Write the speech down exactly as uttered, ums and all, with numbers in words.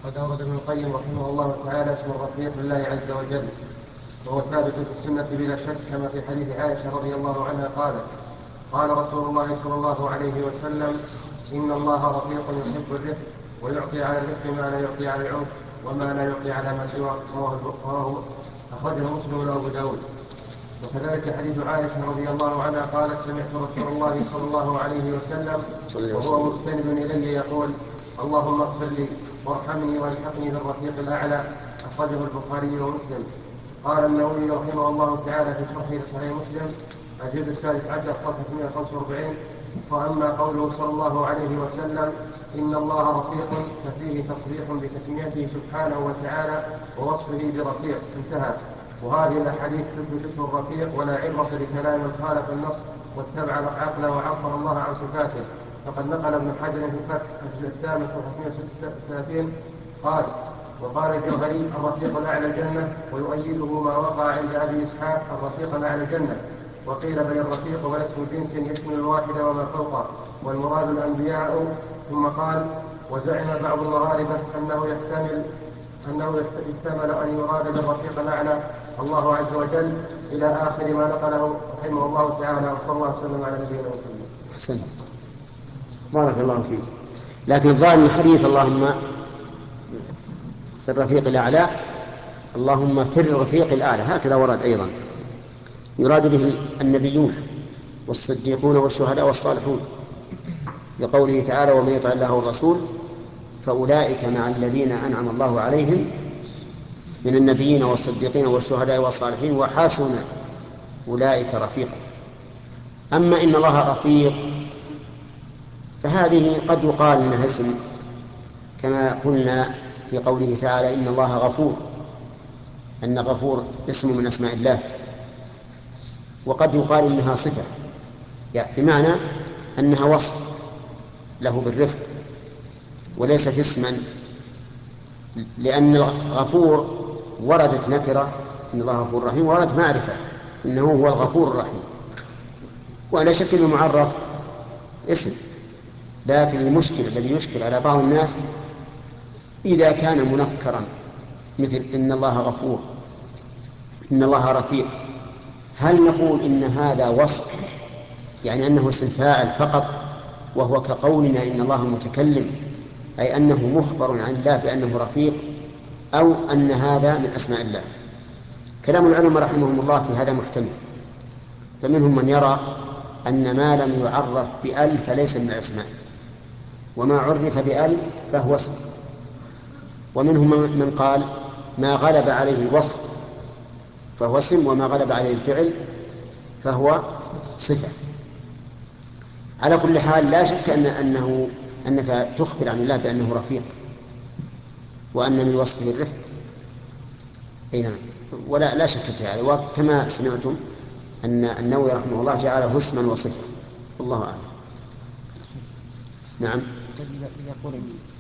وقد أورد ابن القيم رحمه الله تعالى اسم الرفيق لله عز وجل، وهو ثابت في السنة بلا شك، كما في حديث عائشة رضي الله عنها قالت: قال رسول الله صلى الله عليه وسلم: إن الله رفيق يحب الرفق، ويعطي على الرفق ما لا يعطي على العنف، وما لا يعطي على ما سواه. رواه أخرجه مسلم وأبو داود. وكذلك حديث عائشة رضي الله عنها قالت: سمعت رسول الله صلى الله عليه وسلم وهو مستند إلي يقول: اللهم اغفر لي وارحمني والحقني بالرفيق الأعلى. أخرجه البخاري ومسلم. قال النووي رحمه الله تعالى في شرحه لصحيح مسلم الجزء السادس عشر صفحة مئة وخمسة وأربعين: وأما قوله صلى الله عليه وسلم: إن الله رفيق، ففيه تصريح بتسميته سبحانه وتعالى ووصفه برفيق. انتهى. وهذه الأحاديث تثبت اسم الرفيق، ولا عبرة بكلام من خالف النص واتبع العقل وعطل الله عن صفاته. فقد نقل ابن حجر في الفتح الجزء الثامن صفحة مئة وستة وثلاثين قال: وقال الجوهري: الرفيق الأعلى الجنة. ويؤيده ما وقع عند أبي إسحاق: الرفيق الأعلى الجنة. وقيل: بل الرفيق والاسم جنس يشمل الواحد وما فوقه، والمراد الأنبياء. ثم قال: وزعم بعض المغاربة أنه يحتمل أنه يحتمل أن يراد بالرفيق الأعلى الله عز وجل، إلى آخر ما نقله رحمه الله تعالى، وصلى الله وسلم على نبينا محمد. أحسنت، بارك الله فيك. لكن الظاهر من الحديث اللهم في الرفيق الأعلى، اللهم في الرفيق الأعلى، هكذا ورد أيضا، يراد به النبيون والصديقون والشهداء والصالحون، لقوله تعالى: ومن يطع الله والرسول فأولئك مع الذين أنعم الله عليهم من النبيين والصديقين والشهداء والصالحين وحسن أولئك رفيقا. أما إن الله رفيق فهذه قد يقال إنها اسم، كما قلنا في قوله تعالى: إن الله غفور، أن غفور اسم من أسماء الله. وقد يقال إنها صفة، يعني بمعنى أنها وصف له بالرفق وليست اسما، لأن الغفور وردت نكرة إن الله غفور رحيم، وردت معرفة إنه هو الغفور الرحيم، ولا شك أن المعرف اسم. لكن المشكل الذي يشكل على بعض الناس إذا كان منكرا، مثل إن الله غفور، إن الله رفيق، هل نقول إن هذا وصف، يعني أنه اسم فاعل فقط، وهو كقولنا إن الله متكلم، أي أنه مخبر عن الله بأنه رفيق، أو أن هذا من أسماء الله؟ كلام العلماء رحمهم الله في هذا محتمل، فمنهم من يرى أن ما لم يعرف بأل فليس من الأسماء، وما عرف بأل فهو اسم. ومنهم من قال ما غلب عليه الوصف فهو اسم، وما غلب عليه الفعل فهو صفة. على كل حال لا شك أن أنه أنك تخبر عن الله بأنه رفيق، وأن من وصفه الرفق، أي نعم، ولا لا شك في هذا. وكما سمعتم أن النووي رحمه الله جعله اسما وصفة، والله أعلم. نعم.